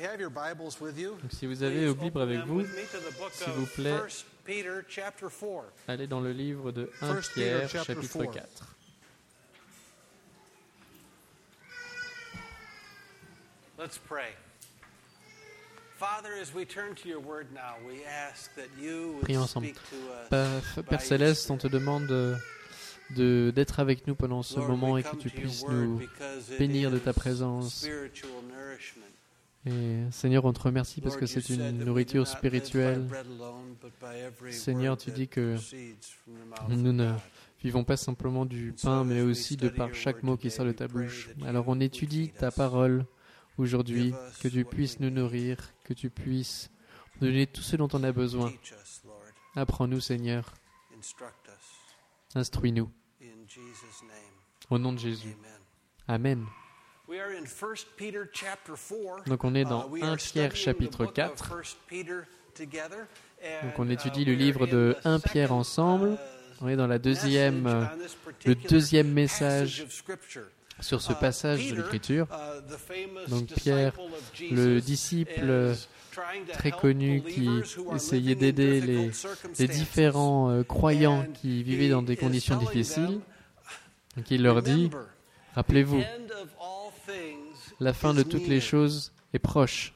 Donc, si vous avez vos Bibles avec vous, s'il vous plaît, allez dans le livre de 1 Pierre, chapitre 4. Let's pray. Father, as we turn to your word now, we ask that you would Prions ensemble. speak to us. Père Céleste, on te demande d'être avec nous pendant ce moment et que tu puisses nous bénir de ta présence. Et Seigneur, on te remercie parce que c'est une nourriture spirituelle. Seigneur, tu dis que nous ne vivons pas simplement du pain, mais aussi de par chaque mot qui sort de ta bouche. Alors on étudie ta parole aujourd'hui, que tu puisses nous nourrir, que tu puisses nous donner tout ce dont on a besoin. Apprends-nous, Seigneur. Instruis-nous. Au nom de Jésus. Amen. Donc on est dans 1 Pierre chapitre 4. Donc on étudie le livre de 1 Pierre ensemble. On est dans le deuxième message sur ce passage de l'Écriture. Donc Pierre, le disciple très connu qui essayait d'aider les différents croyants qui vivaient dans des conditions difficiles, donc il leur dit, rappelez-vous, la fin de toutes les choses est proche.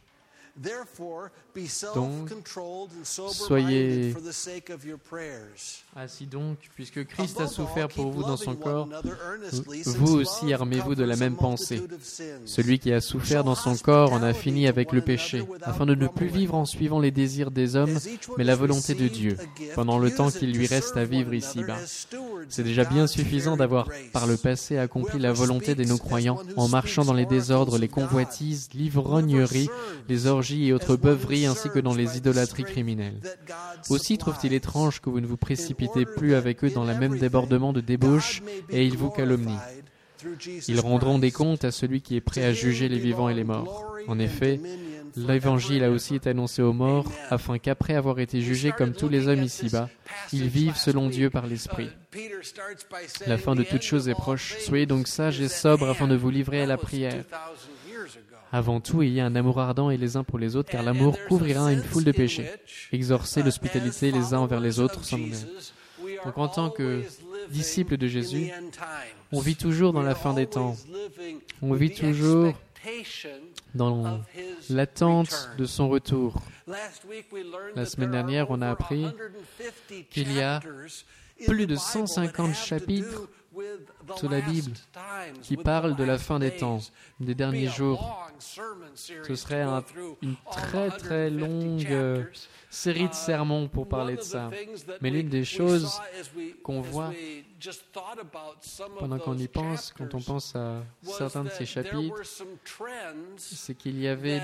Donc, soyez assis donc, puisque Christ a souffert pour vous dans son corps, vous aussi armez-vous de la même pensée. Celui qui a souffert dans son corps en a fini avec le péché, afin de ne plus vivre en suivant les désirs des hommes, mais la volonté de Dieu, pendant le temps qu'il lui reste à vivre ici-bas. C'est déjà bien suffisant d'avoir par le passé accompli la volonté des non-croyants en marchant dans les désordres, les convoitises, l'ivrognerie, les orgies et autres beuveries, ainsi que dans les idolâtries criminelles. Aussi trouve-t-il étrange que vous ne vous précipitez plus avec eux dans le même débordement de débauche, et ils vous calomnient. Ils rendront des comptes à celui qui est prêt à juger les vivants et les morts. En effet, l'Évangile a aussi été annoncé aux morts, afin qu'après avoir été jugés comme tous les hommes ici-bas, ils vivent selon Dieu par l'Esprit. La fin de toutes choses est proche. Soyez donc sages et sobres afin de vous livrer à la prière. Avant tout, ayez un amour ardent et les uns pour les autres, car l'amour couvrira une foule de péchés. Exorcez l'hospitalité les uns envers les autres sans nommer. Donc en tant que disciples de Jésus, on vit toujours dans la fin des temps. On vit toujours dans l'attente de son retour. La semaine dernière, on a appris qu'il y a plus de 150 chapitres sur la Bible qui parlent de la fin des temps, des derniers jours. Ce serait une très très longue série de sermons pour parler de ça. Mais l'une des choses qu'on voit pendant qu'on y pense, quand on pense à certains de ces chapitres, c'est qu'il y avait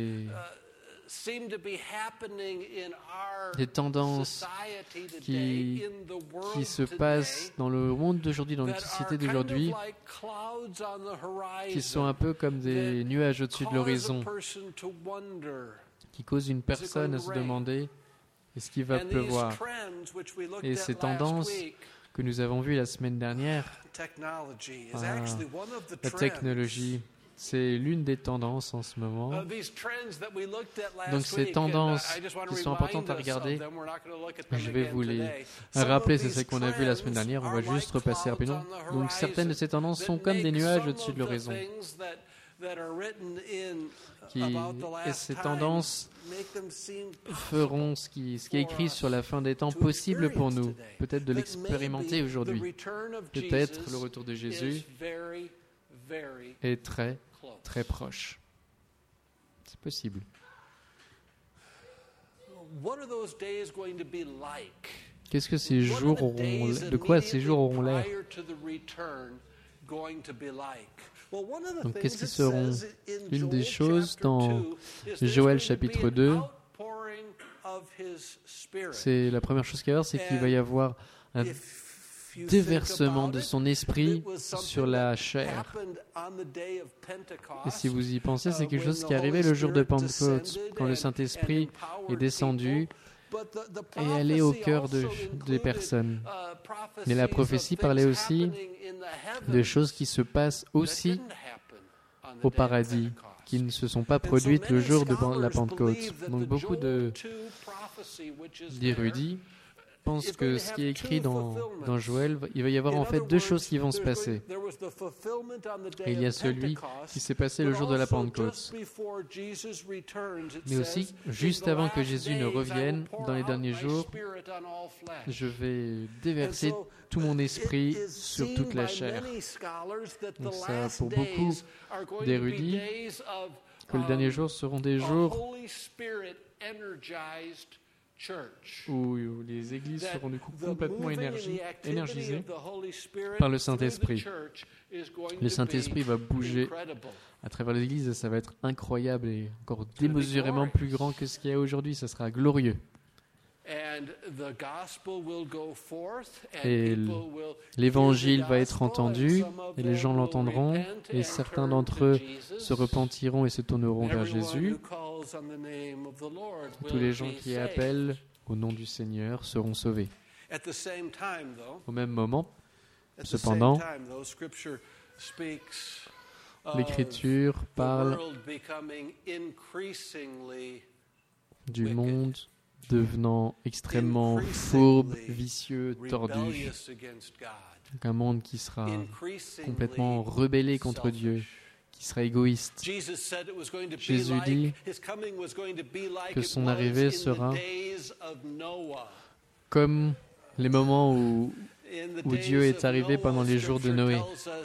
des tendances qui se passent dans le monde d'aujourd'hui, dans notre société d'aujourd'hui, qui sont un peu comme des nuages au-dessus de l'horizon, qui causent une personne à se demander est-ce qu'il va pleuvoir. Et ces tendances que nous avons vues la semaine dernière, la technologie, c'est l'une des tendances en ce moment. Donc ces tendances qui sont importantes à regarder, je vais vous les rappeler, c'est celles qu'on a vues la semaine dernière, on va juste repasser rapidement. Donc certaines de ces tendances sont comme des nuages au-dessus de l'horizon. Et ces tendances feront ce qui est écrit sur la fin des temps possible pour nous, peut-être de l'expérimenter aujourd'hui. Peut-être le retour de Jésus est très, très proche. C'est possible. Qu'est-ce que ces jours auront, de quoi ces jours auront l'air? Donc, qu'est-ce qui seront une des choses dans Joël chapitre 2? C'est la première chose qu'il va y avoir, c'est qu'il va y avoir un déversement de son esprit sur la chair. Et si vous y pensez, c'est quelque chose qui est arrivé le jour de Pentecôte, quand le Saint-Esprit est descendu et allé au cœur des personnes. Mais la prophétie parlait aussi de choses qui se passent aussi au paradis, qui ne se sont pas produites le jour de la Pentecôte. Donc beaucoup d'érudits pensent que ce qui est écrit dans Joël, il va y avoir en fait deux choses qui vont se passer. Et il y a celui qui s'est passé le jour de la Pentecôte. Mais aussi, juste avant que Jésus ne revienne, dans les derniers jours, je vais déverser tout mon esprit sur toute la chair. Donc ça, pour beaucoup d'érudits, que les derniers jours seront des jours où les églises seront du coup complètement énergisées par le Saint-Esprit. Le Saint-Esprit va bouger à travers les églises et ça va être incroyable et encore démesurément plus grand que ce qu'il y a aujourd'hui. Ça sera glorieux. Et l'évangile va être entendu et les gens l'entendront et certains d'entre eux se repentiront et se tourneront vers Jésus. Tous les gens qui appellent au nom du Seigneur seront sauvés. Au même moment, cependant, l'Écriture parle du monde devenant extrêmement fourbe, vicieux, tordu. Donc un monde qui sera complètement rebellé contre Dieu, qui sera égoïste. Jésus dit que son arrivée sera comme les moments où Dieu est arrivé pendant les jours de Noé.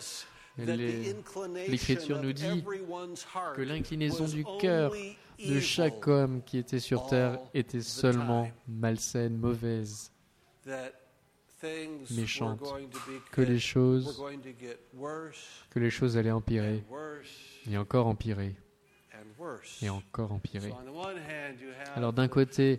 L'Écriture nous dit que l'inclinaison du cœur de chaque homme qui était sur terre était seulement malsaine, mauvaise, méchante, que les choses allaient empirer, et encore empirer, et encore empirer. Alors d'un côté,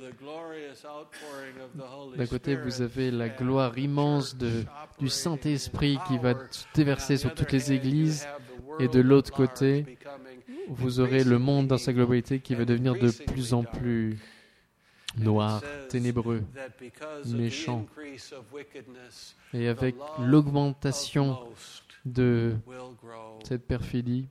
vous avez la gloire immense du Saint-Esprit qui va se déverser sur toutes les églises, et de l'autre côté, vous aurez le monde dans sa globalité qui va devenir de plus en plus noir, ténébreux, méchant. Et avec l'augmentation de cette perfidie,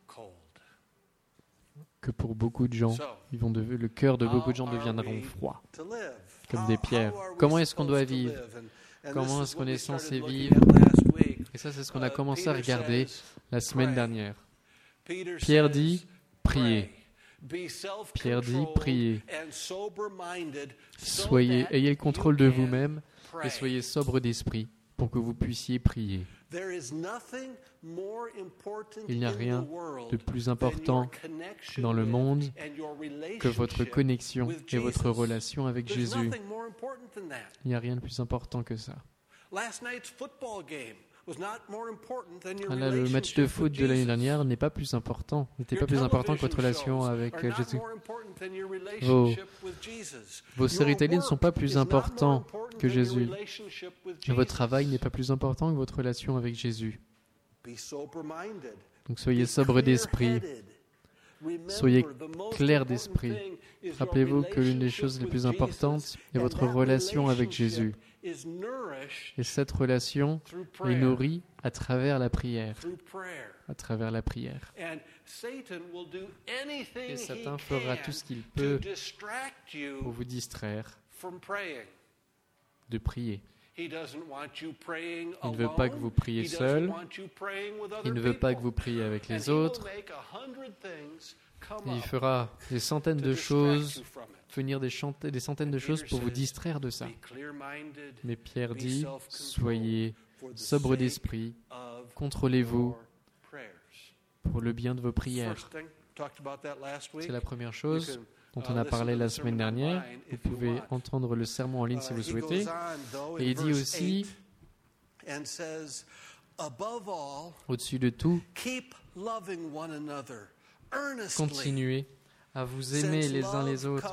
que pour beaucoup de gens, le cœur de beaucoup de gens deviendront froid, comme des pierres. Comment est-ce qu'on doit vivre? Comment est-ce qu'on est censé vivre? Et ça, c'est ce qu'on a commencé à regarder la semaine dernière. Pierre dit, priez. Pierre dit, priez. Ayez le contrôle de vous-même et soyez sobre d'esprit pour que vous puissiez prier. Il n'y a rien de plus important dans le monde que votre connexion et votre relation avec Jésus. Il n'y a rien de plus important que ça. Là, le match de foot de l'année dernière n'était pas plus important que votre relation avec Jésus. Vos séries télé ne sont pas plus importants que Jésus. Votre travail n'est pas plus important que votre relation avec Jésus. Donc soyez sobre d'esprit. Soyez clair d'esprit. Rappelez-vous que l'une des choses les plus importantes est votre relation avec Jésus. Et cette relation est nourrie à travers la prière. À travers la prière. Et Satan fera tout ce qu'il peut pour vous distraire de prier. Il ne veut pas que vous priez seul. Il ne veut pas que vous priez avec les autres. Il fera des centaines de choses, venir des centaines de choses pour vous distraire de ça. Mais Pierre dit, soyez sobre d'esprit, contrôlez-vous pour le bien de vos prières. C'est la première chose dont on a parlé la semaine dernière. Vous pouvez entendre le sermon en ligne si vous souhaitez. Et il dit aussi, au-dessus de tout, continuez à vous aimer les uns les autres.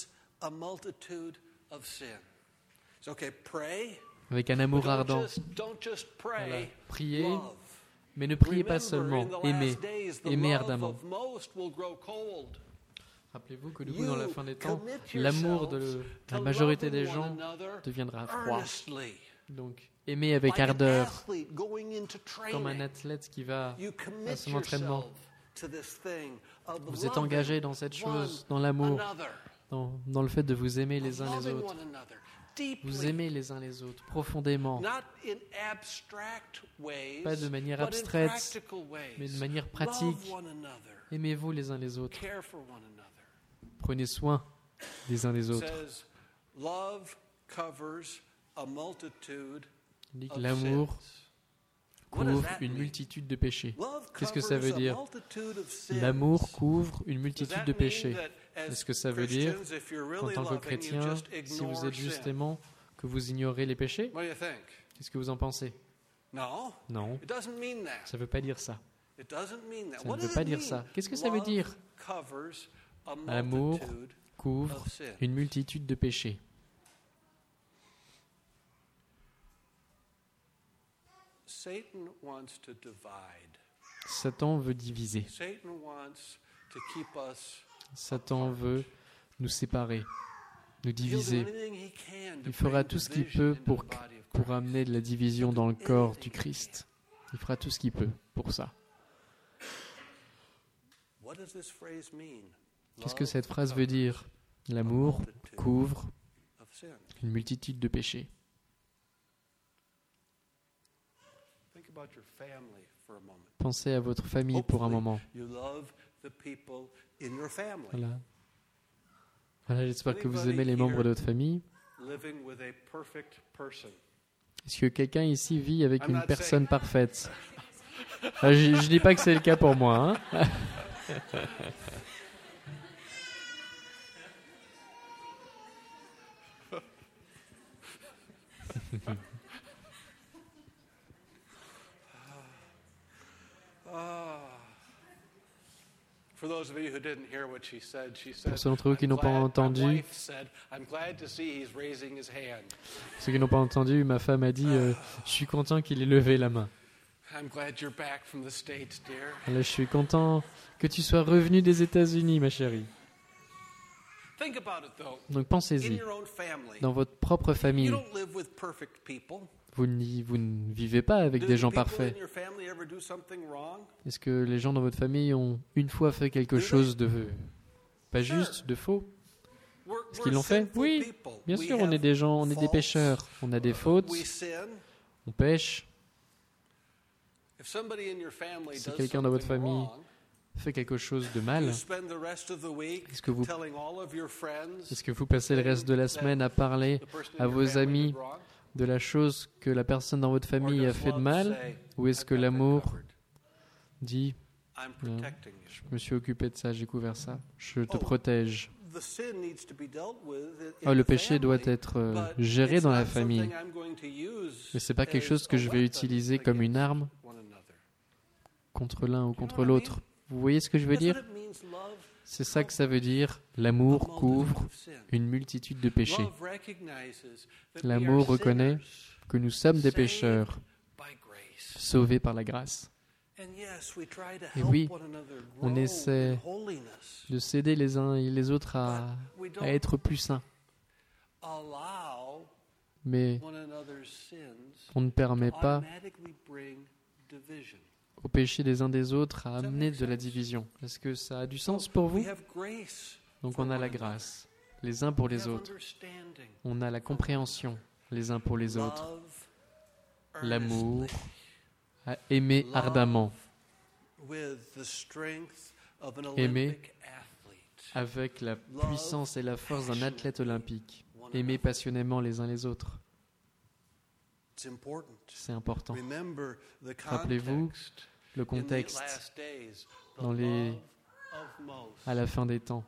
Avec un amour ardent. Voilà. Priez, mais ne priez pas seulement. Aimez ardemment. Rappelez-vous que du coup, dans la fin des temps, l'amour de la majorité des gens deviendra froid. Donc, aimez avec ardeur, comme un athlète qui va à son entraînement. Vous êtes engagé dans cette chose, dans l'amour, dans le fait de vous aimer les uns les autres. Vous aimez les uns les autres profondément, pas de manière abstraite, mais de manière pratique. Aimez-vous les uns les autres. Prenez soin des uns des autres. Il dit que l'amour couvre une multitude de péchés. Qu'est-ce que ça veut dire? L'amour couvre une multitude de péchés. Est-ce que ça veut dire qu'en tant que chrétien, si vous êtes justement, que vous ignorez les péchés? Qu'est-ce que vous en pensez? Non, ça ne veut pas dire ça. Ça ne veut pas dire ça. Qu'est-ce que ça veut dire? L'amour couvre une multitude de péchés. Satan veut diviser. Satan veut nous séparer, nous diviser. Il fera tout ce qu'il peut pour amener de la division dans le corps du Christ. Il fera tout ce qu'il peut pour ça. Qu'est-ce que cette phrase veut dire? L'amour couvre une multitude de péchés. Pensez à votre famille pour un moment. Voilà, j'espère que vous aimez les membres de votre famille. Est-ce que quelqu'un ici vit avec une personne parfaite? Je ne dis pas que c'est le cas pour moi. Hein. Pour ceux d'entre vous qui n'ont pas entendu, ma femme a dit je suis content qu'il ait levé la main. Je suis content que tu sois revenu des États-Unis, ma chérie. Donc pensez-y, dans votre propre famille, vous ne vivez pas avec des gens parfaits. Est-ce que les gens dans votre famille ont une fois fait quelque chose de pas juste, de faux? Est-ce qu'ils l'ont fait? Oui, bien sûr, on est des gens, on est des pécheurs, on a des fautes, on pêche. Si quelqu'un dans votre famille fait quelque chose de mal, est-ce que vous passez le reste de la semaine à parler à vos amis de la chose que la personne dans votre famille a fait de mal? Ou est-ce que l'amour dit je me suis occupé de ça, j'ai couvert ça, je te protège? Le péché doit être géré dans la famille. Mais ce n'est pas quelque chose que je vais utiliser comme une arme contre l'un ou contre l'autre. Vous voyez ce que je veux dire? C'est ça que ça veut dire. L'amour couvre une multitude de péchés. L'amour reconnaît que nous sommes des pécheurs, sauvés par la grâce. Et oui, on essaie de s'aider les uns et les autres à être plus saints. Mais on ne permet pas au péché des uns des autres à amener de la division. Est-ce que ça a du sens pour vous? Donc on a la grâce, les uns pour les autres. On a la compréhension, les uns pour les autres. L'amour, à aimer ardemment. Aimer avec la puissance et la force d'un athlète olympique. Aimer passionnément les uns les autres. C'est important. Rappelez-vous le contexte à la fin des temps.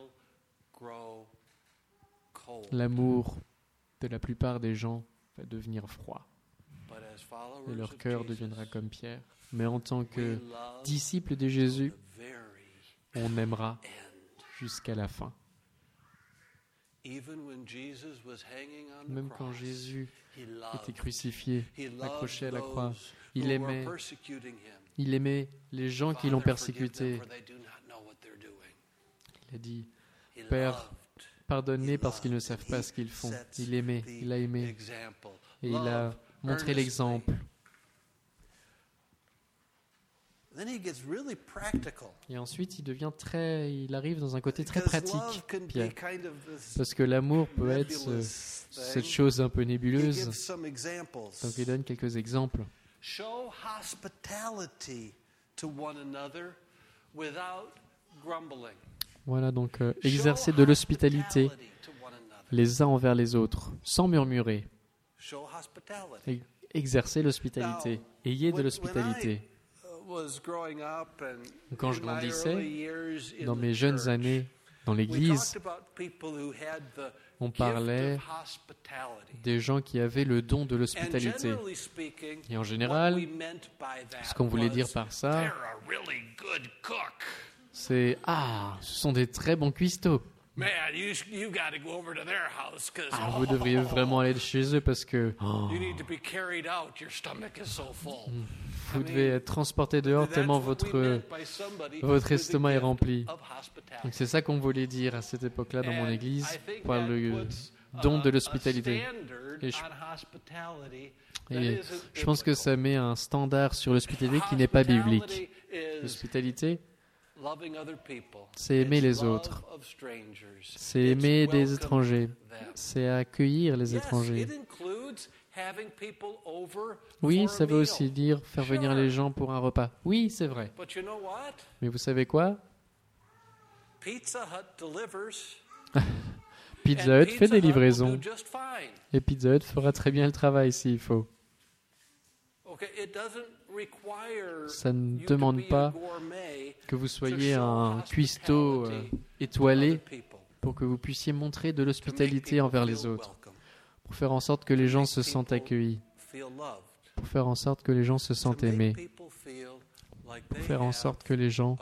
L'amour de la plupart des gens va devenir froid. Et leur cœur deviendra comme pierre. Mais en tant que disciples de Jésus, on aimera jusqu'à la fin. Même quand Jésus était crucifié, accroché à la croix, il aimait les gens qui l'ont persécuté. Il a dit, Père, pardonne-les parce qu'ils ne savent pas ce qu'ils font. Il a aimé, et il a montré l'exemple. Et ensuite, il arrive dans un côté très pratique, Pierre. Parce que l'amour peut être cette chose un peu nébuleuse. Donc, il donne quelques exemples. Show hospitality to one another without grumbling. Voilà, donc exercer de l'hospitalité les uns envers les autres, sans murmurer. Exercer l'hospitalité. Ayez de l'hospitalité. Quand je grandissais, dans mes jeunes années dans l'Église, on parlait des gens qui avaient le don de l'hospitalité. Et en général, ce qu'on voulait dire par ça, c'est « Ah, ce sont des très bons cuistots. Ah, vous devriez vraiment aller chez eux parce que vous devez être transporté dehors tellement votre estomac est rempli. » Donc c'est ça qu'on voulait dire à cette époque-là dans mon église par le don de l'hospitalité. Et je pense que ça met un standard sur l'hospitalité qui n'est pas biblique. L'hospitalité, c'est aimer les autres, c'est aimer des étrangers, c'est accueillir les étrangers. Oui, ça veut aussi dire faire venir les gens pour un repas. Oui, c'est vrai. Mais vous savez quoi? Pizza Hut fait des livraisons. Et Pizza Hut fera très bien le travail s'il faut. Ça ne demande pas que vous soyez un cuistot étoilé pour que vous puissiez montrer de l'hospitalité envers les autres, pour faire en sorte que les gens se sentent accueillis, pour faire en sorte que les gens se sentent aimés, pour faire en sorte que les gens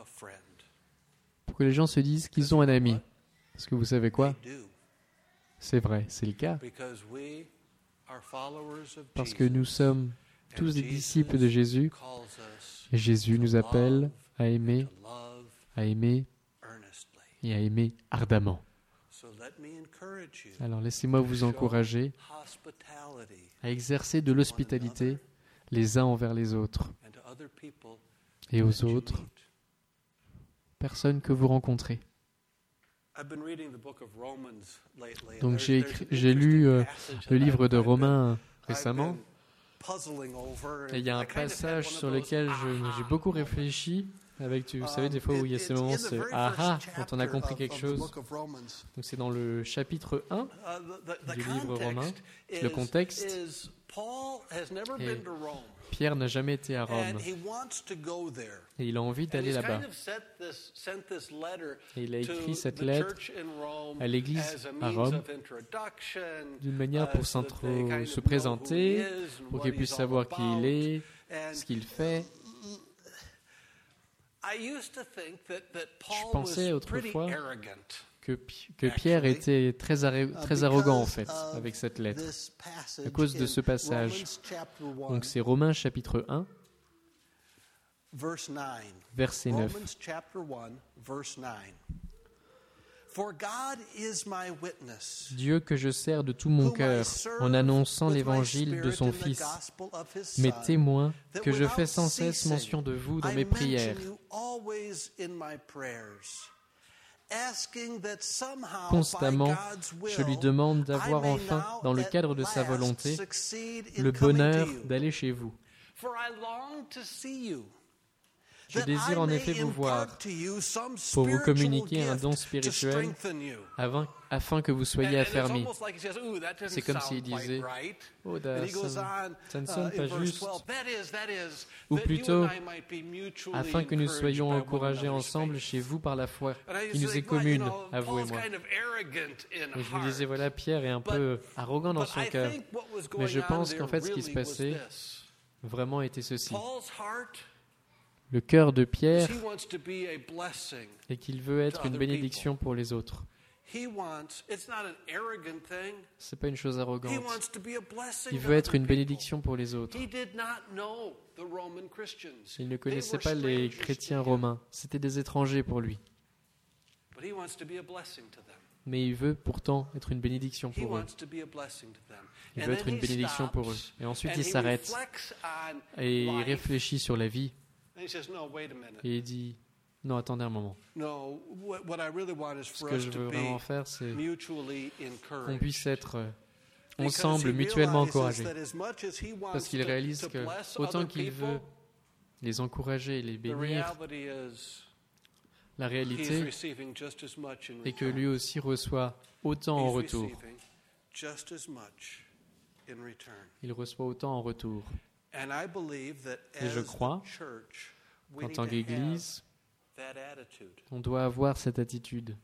se disent qu'ils ont un ami. Parce que vous savez quoi? C'est vrai, c'est le cas. Parce que nous sommes tous des disciples de Jésus, et Jésus nous appelle à aimer et à aimer ardemment. Alors laissez-moi vous encourager à exercer de l'hospitalité les uns envers les autres et aux autres personnes que vous rencontrez. Donc j'ai lu le livre de Romains récemment. Et il y a un passage sur lequel j'ai beaucoup réfléchi. Vous savez, des fois où il y a ces moments, c'est « Ah !» quand on a compris quelque chose. Donc c'est dans le chapitre 1 du livre Romain. Le contexte, et Pierre n'a jamais été à Rome. Et il a envie d'aller là-bas. Et il a écrit cette lettre à l'église à Rome d'une manière pour se présenter, pour qu'ils puissent savoir qui il est, ce qu'il fait. Je pensais autrefois que Pierre était très arrogant en fait avec cette lettre à cause de ce passage. Donc c'est Romains chapitre 1, verset 9. Dieu que je sers de tout mon cœur en annonçant l'évangile de son Fils, mes témoins, que je fais sans cesse mention de vous dans mes prières. Constamment, je lui demande d'avoir enfin, dans le cadre de sa volonté, le bonheur d'aller chez vous. Je désire en effet vous voir pour vous communiquer un don spirituel afin que vous soyez affermis. C'est comme s'il disait « Oh, ça ne sonne pas juste. » Ou plutôt « Afin que nous soyons encouragés ensemble chez vous par la foi qui nous est commune, à vous et moi. » Et je me disais, voilà, Pierre est un peu arrogant dans son cœur. Mais je pense qu'en fait, ce qui se passait vraiment était ceci. Le cœur de Pierre est qu'il veut être une bénédiction pour les autres. Ce n'est pas une chose arrogante. Il veut être une bénédiction pour les autres. Il ne connaissait pas les chrétiens romains. C'était des étrangers pour lui. Mais il veut pourtant être une bénédiction pour eux. Il veut être une bénédiction pour eux. Et ensuite, il s'arrête et il réfléchit sur la vie. Et il dit, non, attendez un moment. Ce que je veux vraiment faire, c'est qu'on puisse être ensemble, mutuellement encouragés. Parce qu'il réalise que autant qu'il veut les encourager et les bénir, la réalité est que lui aussi reçoit autant en retour. Il reçoit autant en retour. Et je crois qu'en tant qu'Église, on doit avoir cette attitude.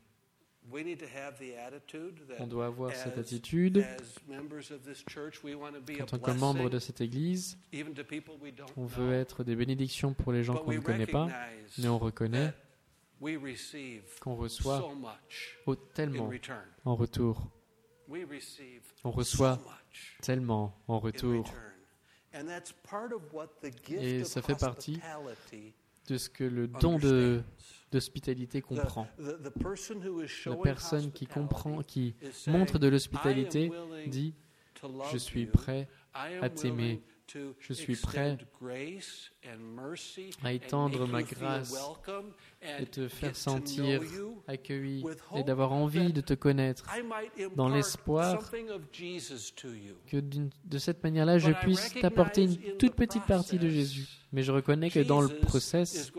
On doit avoir cette attitude en tant que membre de cette Église. On veut être des bénédictions pour les gens qu'on ne connaît pas, mais on reconnaît qu'on reçoit tellement en retour. On reçoit tellement en retour. Et ça fait partie de ce que le don d'hospitalité comprend. La personne qui comprend, qui montre de l'hospitalité, dit « Je suis prêt à t'aimer. Je suis prêt à étendre ma grâce et te faire sentir accueilli et d'avoir envie de te connaître dans l'espoir que de cette manière-là, je puisse t'apporter une toute petite partie de Jésus. Mais je reconnais que dans le process,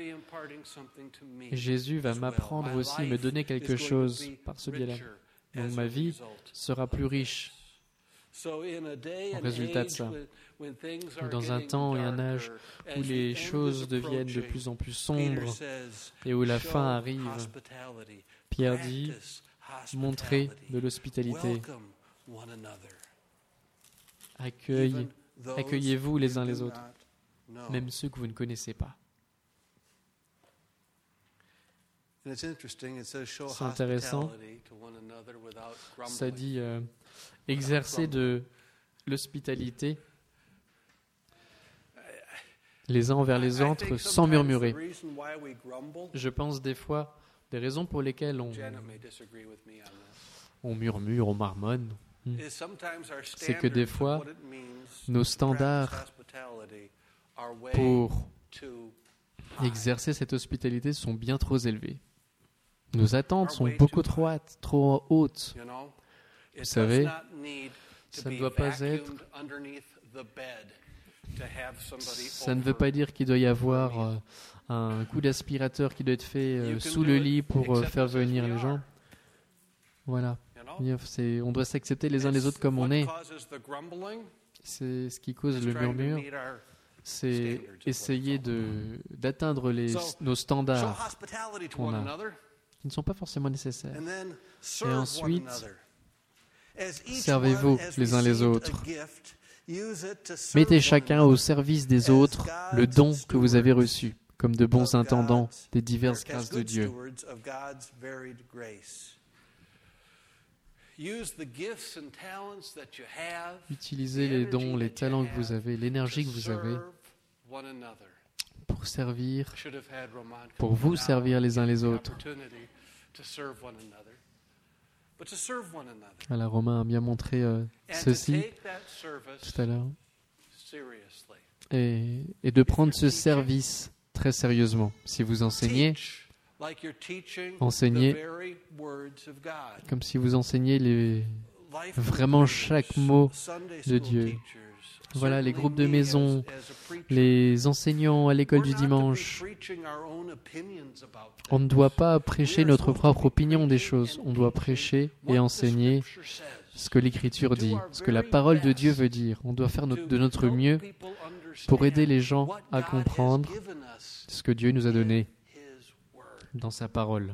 Jésus va m'apprendre aussi, me donner quelque chose par ce biais-là. Donc ma vie sera plus riche en résultat de ça. Dans un temps et un âge où les choses deviennent de plus en plus sombres et où la fin arrive, Pierre dit, montrez de l'hospitalité. Accueillez-vous les uns les autres, même ceux que vous ne connaissez pas. C'est intéressant. Ça dit exercer de l'hospitalité les uns envers les autres sans murmurer. Je pense des fois, des raisons pour lesquelles on murmure, on marmonne, c'est que des fois, nos standards pour exercer cette hospitalité sont bien trop élevés. Nos attentes sont beaucoup trop hautes. Vous savez, ça ne doit pas être... Ça ne veut pas dire qu'il doit y avoir un coup d'aspirateur qui doit être fait sous le lit pour faire venir les gens. Voilà. On doit s'accepter les uns les autres comme on est. C'est ce qui cause le murmure. C'est essayer d'atteindre nos standards qu'on a, qui ne sont pas forcément nécessaires. Et ensuite, servez-vous les uns les autres. Mettez chacun au service des autres le don que vous avez reçu, comme de bons intendants des diverses grâces de Dieu. Utilisez les dons, les talents que vous avez, l'énergie que vous avez pour servir, pour vous servir les uns les autres. Voilà, Romain a bien montré ceci tout à l'heure. Et de prendre ce service très sérieusement. Si vous enseignez comme si vous enseignez vraiment chaque mot de Dieu. Voilà, les groupes de maison, les enseignants à l'école du dimanche. On ne doit pas prêcher notre propre opinion des choses. On doit prêcher et enseigner ce que l'Écriture dit, ce que la parole de Dieu veut dire. On doit faire de notre mieux pour aider les gens à comprendre ce que Dieu nous a donné dans sa parole.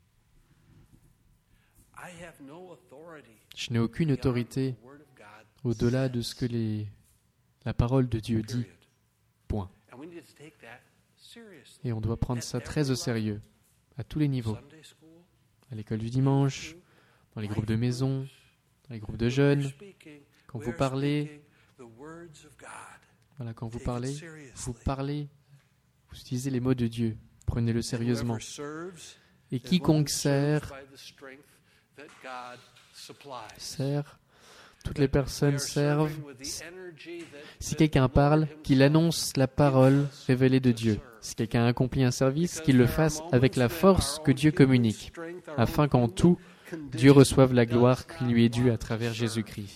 Je n'ai aucune autorité au-delà de ce que la parole de Dieu dit. Point. Et on doit prendre ça très au sérieux, à tous les niveaux. À l'école du dimanche, dans les groupes de maison, dans les groupes de jeunes. Quand vous parlez, voilà, quand vous parlez, vous utilisez les mots de Dieu. Prenez-le sérieusement. Et quiconque sert toutes les personnes servent. Si quelqu'un parle, qu'il annonce la parole révélée de Dieu. Si quelqu'un accomplit un service, qu'il le fasse avec la force que Dieu communique, afin qu'en tout, Dieu reçoive la gloire qui lui est due à travers Jésus-Christ.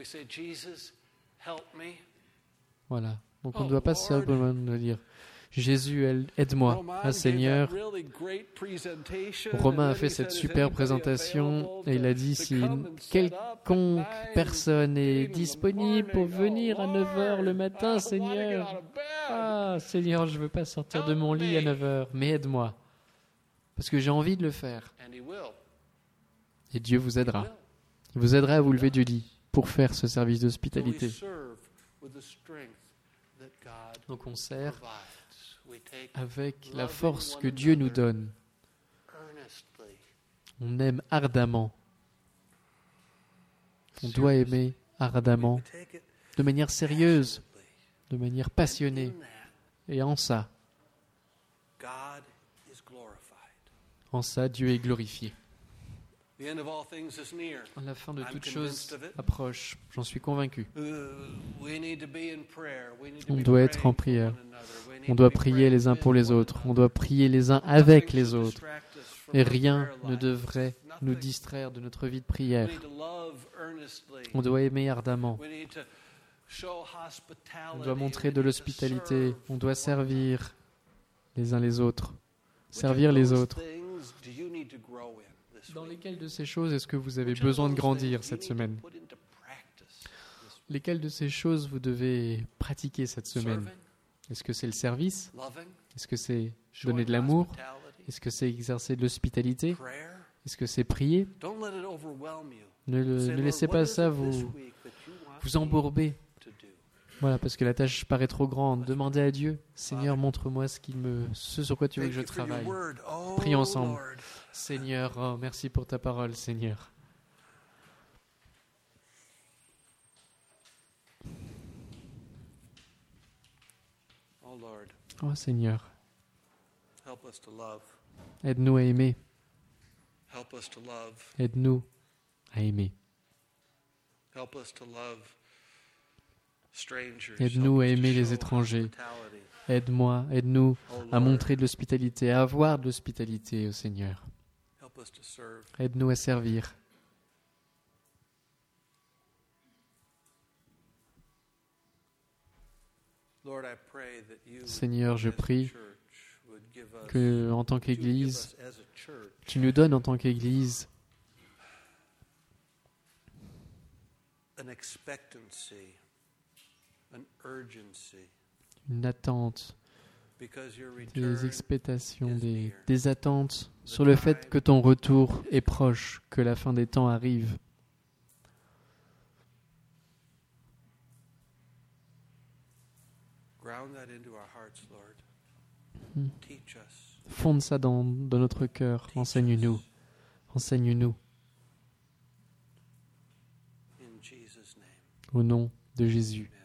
Voilà. Donc on ne doit pas simplement dire Jésus, aide-moi. Ah Seigneur, Romain a fait cette super présentation et il a dit si quelconque personne est disponible pour venir à 9h le matin, Seigneur, ah Seigneur, je ne veux pas sortir de mon lit à 9h, mais aide-moi, parce que j'ai envie de le faire. Et Dieu vous aidera. Il vous aidera à vous lever du lit pour faire ce service d'hospitalité. Donc on sert avec la force que Dieu nous donne. On aime ardemment. On doit aimer ardemment, de manière sérieuse, de manière passionnée. Et en ça, Dieu est glorifié. La fin de toute chose approche, j'en suis convaincu. On doit être en prière. On doit prier les uns pour les autres. On doit prier les uns avec les autres. Et rien ne devrait nous distraire de notre vie de prière. On doit aimer ardemment. On doit montrer de l'hospitalité. On doit servir les uns les autres. Servir les autres. Dans lesquelles de ces choses est-ce que vous avez besoin de grandir cette semaine? Lesquelles de ces choses vous devez pratiquer cette semaine? Est-ce que c'est le service? Est-ce que c'est donner de l'amour? Est-ce que c'est exercer de l'hospitalité? Est-ce que c'est prier? Ne laissez pas ça vous embourber. Voilà, parce que la tâche paraît trop grande. Demandez à Dieu, Seigneur, montre-moi ce sur quoi tu veux que je travaille. Prions ensemble. Seigneur, oh, merci pour ta parole, Seigneur. Oh Seigneur, aide-nous à aimer. Aide-nous à aimer. Aide-nous à aimer les étrangers. Aide-nous à montrer de l'hospitalité, à avoir de l'hospitalité au Seigneur. Aide-nous à servir. Seigneur, je prie que, en tant qu'Église, tu nous donnes en tant qu'Église une attente, des expectations, des attentes sur le fait que ton retour est proche, que la fin des temps arrive. Fonde ça dans notre cœur. Enseigne-nous. Enseigne-nous. Au nom de Jésus.